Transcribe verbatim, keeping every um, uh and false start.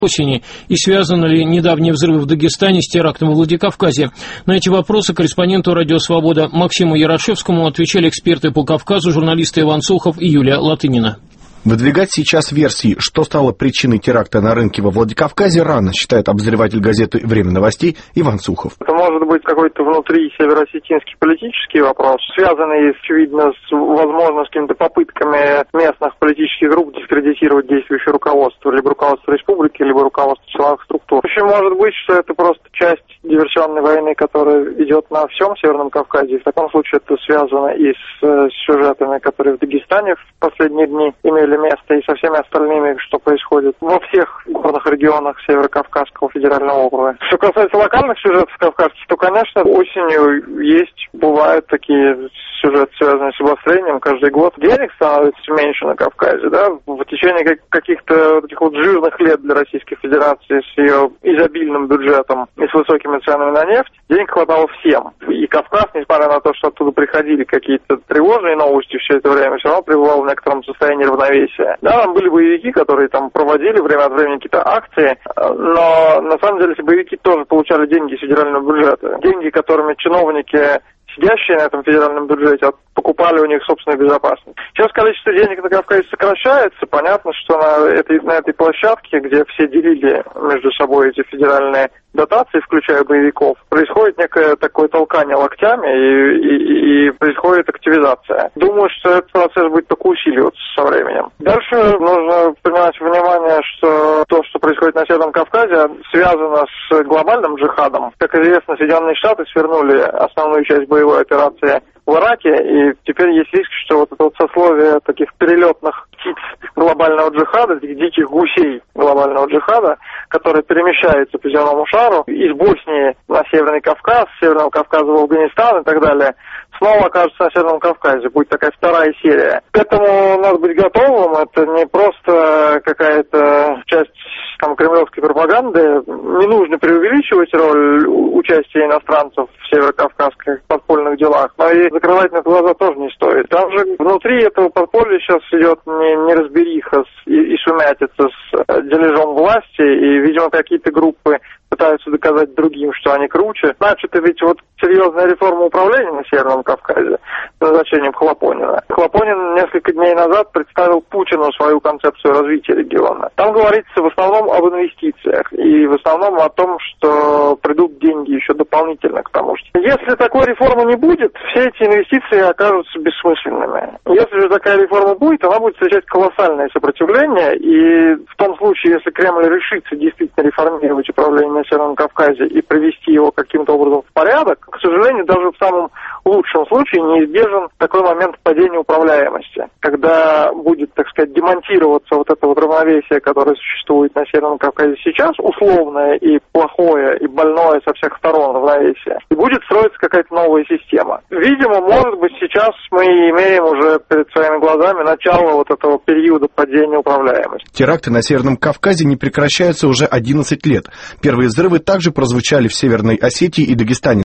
осени, и связаны ли недавние взрывы в Дагестане с терактом во Владикавказе. На эти вопросы корреспонденту «Радио Свобода» Максиму Ярошевскому отвечали эксперты по Кавказу, журналисты Иван Сухов и Юлия Латынина. Выдвигать сейчас версии, что стало причиной теракта на рынке во Владикавказе, рано, считает обозреватель газеты «Время новостей» Иван Сухов. Это может быть какой-то внутри североосетинский политический вопрос, связанный, очевидно, с, возможно, с какими-то попытками местных политических групп дискредитировать действующее руководство, либо руководство республики, либо руководство силовых структур. Еще может быть, что это просто часть диверсионной войны, которая идет на всем Северном Кавказе. В таком случае это связано и с, с сюжетами, которые в Дагестане в последние дни имели место, и со всеми остальными, что происходит во всех горных регионах Северо-Кавказского федерального округа. Что касается локальных сюжетов кавказских, то, конечно, осенью есть, бывают такие сюжеты, связанные с обострением. Каждый год денег становится меньше на Кавказе, да, в течение каких-то таких вот жирных лет для Российской Федерации с ее изобильным бюджетом и с высокими ценами на нефть, денег хватало всем. И Кавказ, несмотря на то, что оттуда приходили какие-то тревожные новости все это время, все равно пребывал в некотором состоянии равновесия. Да, там были боевики, которые там проводили время от времени какие-то акции, но на самом деле эти боевики тоже получали деньги из федерального бюджета. Деньги, которыми чиновники, сидящие на этом федеральном бюджете, покупали у них собственную безопасность. Сейчас количество денег на Кавказе сокращается. Понятно, что на этой, на этой площадке, где все делили между собой эти федеральные дотации, включая боевиков, происходит некое такое толкание локтями и, и, и происходит активизация. Думаю, что этот процесс будет только усиливаться со временем. Дальше нужно принимать во внимание, что то, что происходит на Северном Кавказе, связано с глобальным джихадом. Как известно, Соединенные Штаты свернули основную часть боевой операции в Ираке, и теперь есть риск, что вот это вот сословие таких перелетных птиц глобального джихада, этих диких гусей глобального джихада, которые перемещаются по земному шару из Боснии на Северный Кавказ, с Северного Кавказа в Афганистан и так далее, снова окажется на Северном Кавказе. Будет такая вторая серия. К этому надо быть готовым. Это не просто какая-то часть там кремлевской пропаганды. Не нужно преувеличивать роль участия иностранцев в северокавказских подпольных делах, но и закрывать на это глаза тоже не стоит. Там же внутри этого подполья сейчас идет не, неразбериха с, и, и сумятица с дележом власти, и, видимо, какие-то группы пытаются доказать другим, что они круче. Значит, это ведь вот серьезная реформа управления на Северном Кавказе с назначением Хлопонина. Хлопонин несколько дней назад представил Путину свою концепцию развития региона. Там говорится в основном об инвестициях и в основном о том, что придут деньги еще дополнительно к тому, что если такой реформы не будет, все эти инвестиции окажутся бессмысленными. Если же такая реформа будет, она будет встречать колоссальное сопротивление, и в том случае, если Кремль решится действительно реформировать управление на Северном Кавказе и привести его каким-то образом в порядок, к сожалению, даже в самом лучшем случае неизбежен такой момент падения управляемости, когда будет, так сказать, демонтироваться вот это вот равновесие, которое существует на Северном Кавказе сейчас, условное и плохое, и больное со всех сторон равновесие, и будет строиться какая-то новая система. Видимо, может быть, сейчас мы имеем уже перед своими глазами начало вот этого периода падения управляемости. Теракты на Северном Кавказе не прекращаются уже одиннадцать лет. Первые взрывы также прозвучали в Северной Осетии и Дагестане.